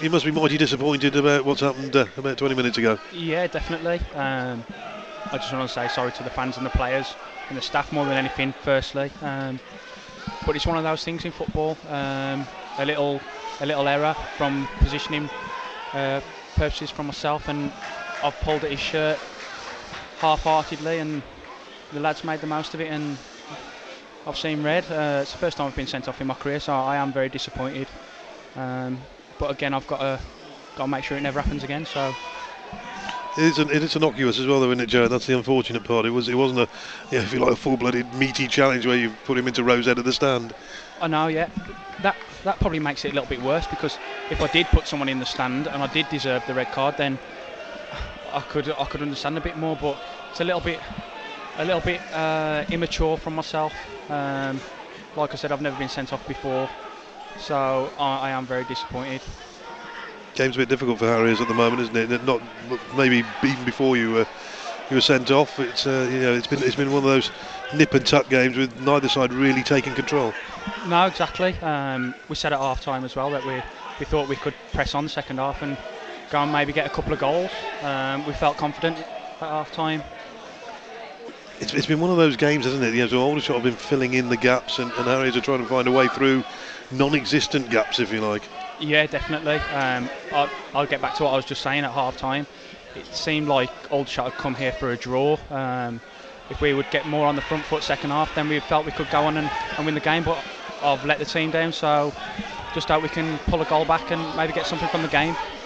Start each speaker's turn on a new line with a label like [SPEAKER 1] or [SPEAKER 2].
[SPEAKER 1] You must be mighty disappointed about what's happened about 20 minutes ago.
[SPEAKER 2] Yeah, definitely. I just want to say sorry to the fans and the players and the staff more than anything, firstly. But it's one of those things in football. A little error from positioning purposes from myself, and I've pulled at his shirt half-heartedly, and the lads made the most of it, and I've seen red. It's the first time I've been sent off in my career, so I am very disappointed. But again, I've got to make sure it never happens again. So
[SPEAKER 1] It is innocuous as well, though, isn't it, Joe? That's the unfortunate part. It wasn't a, if you like, a full-blooded meaty challenge where you put him into Rose End of the stand.
[SPEAKER 2] I know, yeah. That probably makes it a little bit worse, because if I did put someone in the stand and I did deserve the red card, then I could understand a bit more. But it's a little bit immature from myself. Like I said, I've never been sent off before, so I am very disappointed.
[SPEAKER 1] Game's a bit difficult for Harriers at the moment, isn't it? Not maybe even before you were sent off. It's been one of those nip and tuck games with neither side really taking control.
[SPEAKER 2] No, exactly. We said at half time as well that we thought we could press on the second half and go and maybe get a couple of goals. We felt confident at half time.
[SPEAKER 1] It's been one of those games, hasn't it? So Aldershot have been filling in the gaps, and Harriers are trying to find a way through non-existent gaps, if you like.
[SPEAKER 2] Yeah, definitely. I'll get back to what I was just saying at half time. It seemed like Aldershot had come here for a draw. If we would get more on the front foot second half, then we felt we could go on and win the game, but I've let the team down, so just hope we can pull a goal back and maybe get something from the game.